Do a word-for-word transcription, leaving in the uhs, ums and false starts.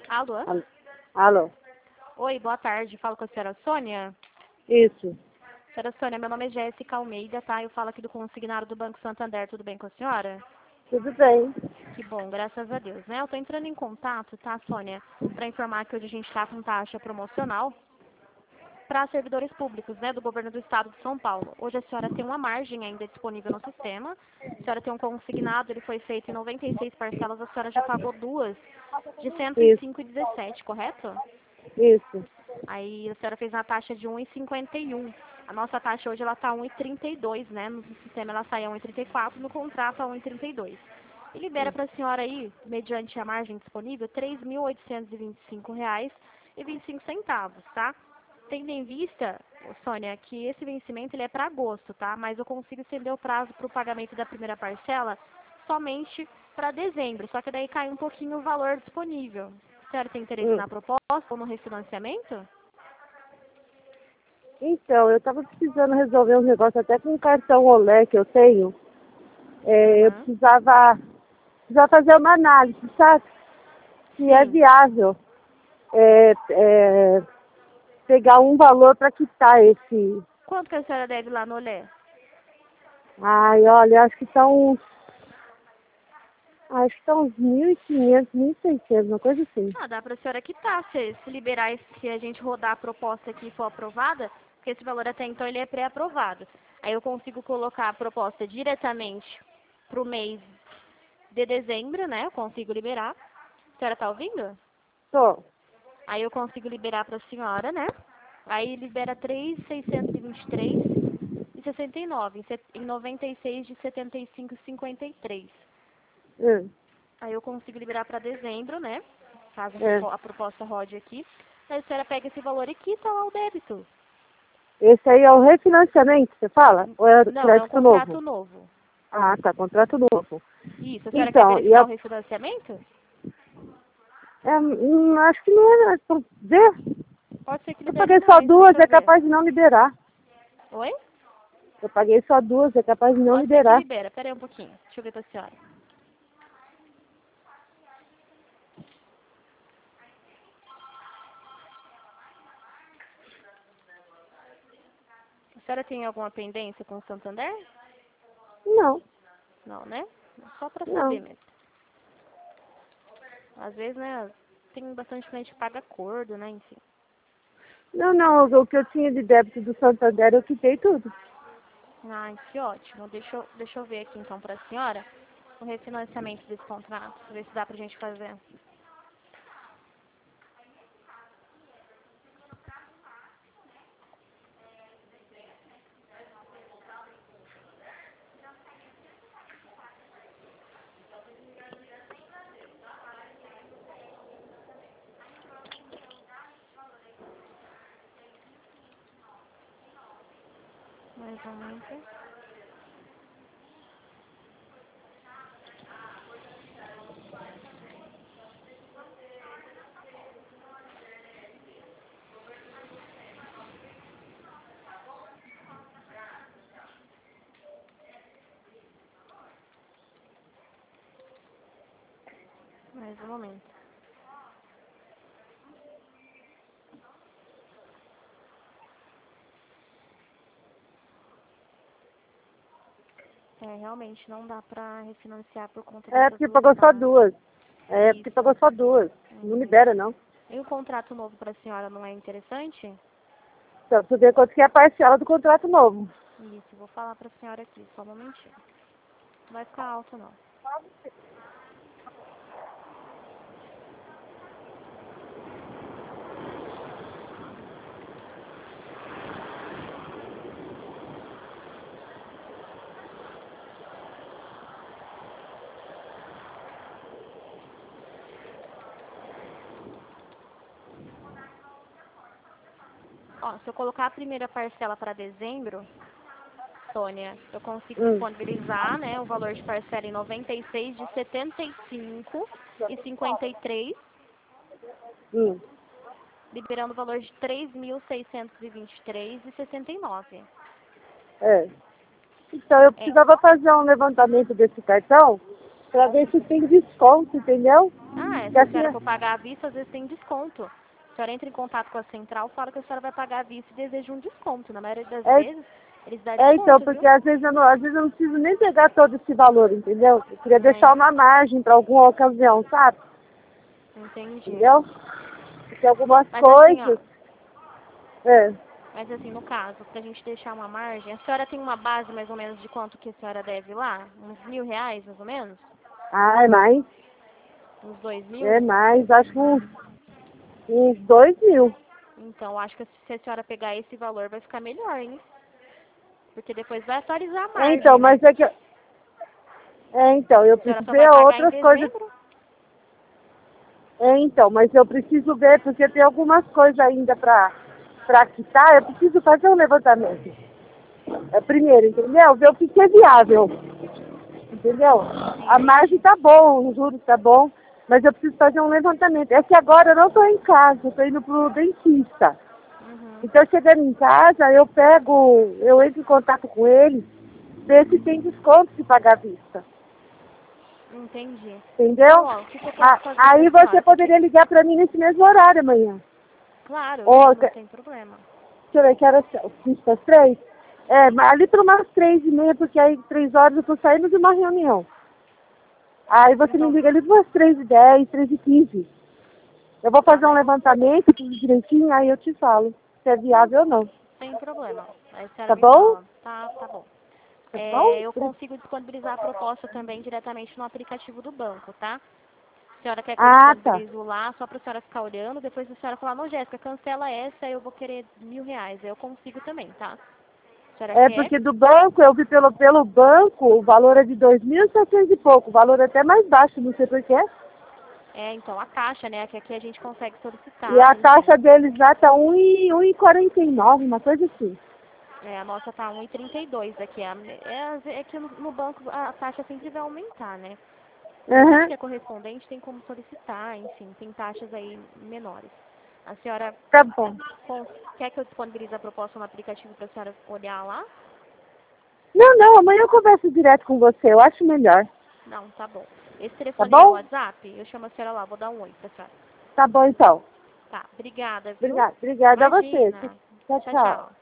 Alô? Al- Alô? Oi, boa tarde. Falo com a senhora Sônia. Isso. Senhora Sônia, meu nome é Jéssica Almeida, tá? Eu falo aqui do consignado do Banco Santander. Tudo bem com a senhora? Tudo bem. Que bom, graças a Deus, né? Eu tô entrando em contato, tá, Sônia? Pra informar que hoje a gente tá com taxa promocional para servidores públicos, né, do governo do estado de São Paulo. Hoje a senhora tem uma margem ainda disponível no sistema. A senhora tem um consignado, ele foi feito em noventa e seis parcelas, a senhora já pagou duas de cento e Isso, cinco e dezessete, correto? isso. Aí a senhora fez uma taxa de um e cinquenta e um. A nossa taxa hoje ela tá um e trinta e dois, né? No sistema ela sai a um e trinta e quatro, no contrato a um e trinta e dois. E libera para a senhora aí, mediante a margem disponível, três mil oitocentos e vinte e cinco reais e vinte e cinco centavos, tá? Tendo em vista, ô, Sônia, que esse vencimento ele é para agosto, tá? Mas eu consigo estender o prazo para o pagamento da primeira parcela somente para dezembro, só que daí cai um pouquinho o valor disponível. A senhora tem interesse Hum. na proposta ou no refinanciamento? Então, eu estava precisando resolver um negócio até com o cartão Olé que eu tenho. É, eu Aham. precisava, precisava fazer uma análise, sabe? Se é Sim. viável é, é, pegar um valor para quitar esse. Quanto que a senhora deve lá no Olé? Ai, olha, acho que são. Acho que são uns mil e quinhentos, mil e seiscentos, uma coisa assim. Ah, dá para a senhora quitar, se, se liberar, esse- se a gente rodar a proposta aqui e for aprovada, porque esse valor até então ele é pré-aprovado. Aí eu consigo colocar a proposta diretamente para o mês de dezembro, né? Eu consigo liberar. A senhora tá ouvindo? Tô. Aí eu consigo liberar para a senhora, né? Aí libera três mil seiscentos e vinte e três e sessenta e nove, em set- em noventa e seis de setenta e cinco e cinquenta e três. Hum, Aí eu consigo liberar para dezembro, né? Caso a é. propo- a proposta rode aqui. Aí a senhora pega esse valor e quita lá o débito. Esse aí é o refinanciamento, você fala? Ou é Não, é um crédito novo? contrato novo. Ah, tá, contrato novo. Isso, a senhora quer Então, e verificar a, o refinanciamento? é, hum, acho que não é, pra ver. Pode ser que Eu libere paguei só também, duas, deixa eu é ver. capaz de não liberar. Oi? Eu paguei só duas, é capaz de não Pode ser que liberar. libera. Pera aí um pouquinho. Deixa eu ver pra senhora. A senhora tem alguma pendência com o Santander? Não, Não, né? Só pra saber não. mesmo. Às vezes, né, tem bastante cliente que paga acordo, né, enfim. Não, não, o, o que eu tinha de débito do Santander eu quitei tudo. Ai, que ótimo. Deixa eu, deixa eu ver aqui então pra senhora o refinanciamento desse contrato, ver se dá pra gente fazer. Mais ou menos. Mais um momento. É, realmente não dá pra refinanciar por conta É dessas porque duas pagou só taxas. duas. É porque Isso. pagou só duas. Não Uhum. libera, não. E o contrato novo pra senhora não é interessante? Só pra ver quanto que é a parcela do contrato novo. Isso, vou falar pra senhora aqui, só um momentinho. Não vai ficar alto não. Ó, se eu colocar a primeira parcela para dezembro, Sônia, eu consigo Hum, disponibilizar, né, o valor de parcela em noventa e seis de setenta e cinco e cinquenta e três, hum. liberando o valor de três mil seiscentos e vinte e três e sessenta e nove. É. Então eu É. precisava fazer um levantamento desse cartão para ver se tem desconto, entendeu? Ah, é, se Que a assim, senhora for pagar à vista, às vezes tem desconto. A senhora entra em contato com a central, fala que a senhora vai pagar à vista e deseja um desconto. Na maioria das é, vezes, eles dão é então, desconto, viu? porque às vezes, eu não, às vezes eu não preciso nem pegar todo esse valor, entendeu? Eu queria É, deixar uma margem para alguma ocasião, sabe? entendi. Entendeu? Porque algumas Mas assim, ó, coisas... É. mas assim, no caso, pra gente deixar uma margem, a senhora tem uma base mais ou menos de quanto que a senhora deve lá? Uns mil reais, mais ou menos? Ah, é mais. Uns dois É mil? mais, acho que uns, uns dois mil. Então, acho que se a senhora pegar esse valor vai ficar melhor, hein? Porque depois vai atualizar a É, então, margem, né? mas é que... eu- É, então, eu A senhora preciso só vai ver pagar em outras coisas. dezembro? É, então, mas eu preciso ver, porque tem algumas coisas ainda para para quitar, eu preciso fazer um levantamento. É, primeiro, entendeu? Ver o que, que é viável. Entendeu? A margem Entendi. tá bom, o juros tá bom, mas eu preciso fazer um levantamento. É que agora eu não estou em casa, eu estou indo pro dentista. Uhum. Então, chegando em casa, eu pego, eu entro em contato com ele, ver se tem desconto se pagar à vista. Entendi. Então, Entendeu? ó, o que, que eu posso Ah, fazer pra aí você senhora? Porque, poderia ligar para mim nesse mesmo horário amanhã. claro, eu Ou, ligo, não deixa tem problema. eu ver, que horas são? Cinco às três? É, mas ali para umas três e meia, porque aí três horas eu estou saindo de uma reunião. Aí você me Então, liga ali para umas três e dez, três e quinze. Eu vou tá, fazer um daí. levantamento, tudo direitinho, aí eu te falo se é Não, viável ou não. tem problema. Aí a senhora Tá me bom? fala. Tá, tá bom. Tá bom? É, eu consigo disponibilizar a proposta também diretamente no aplicativo do banco, tá? A senhora quer que eu Ah, tá. disponibilizo lá, só pra senhora ficar olhando, depois a senhora falar, não, Jéssica, cancela essa, eu vou querer mil reais. Aí eu consigo também, tá? A senhora É quer? porque do banco, eu vi pelo, pelo banco, o valor é de dois mil e setecentos e pouco. O valor é até mais baixo, não sei porquê. É, então, a taxa, né, que aqui a gente consegue E solicitar, a enfim. taxa deles lá tá um e quarenta e nove, uma coisa assim. É, a nossa tá um e trinta e dois aqui. É, é, é que no, no banco a taxa sempre vai aumentar, né? Mas a gente Aham, que é correspondente tem como solicitar, enfim, tem taxas aí menores. A senhora tá bom. cons- quer que eu disponibilize a proposta no aplicativo para a senhora olhar lá? Não, não, amanhã eu converso direto com você, eu acho melhor. Não, tá bom. Esse Tá telefone aí é o bom? WhatsApp? Eu chamo a senhora lá, vou dar um oi pra senhora. Tá bom então. Tá, obrigada, viu? Obrigada, obrigada a você. Imagina. Tchau, Tchau, tchau. tchau.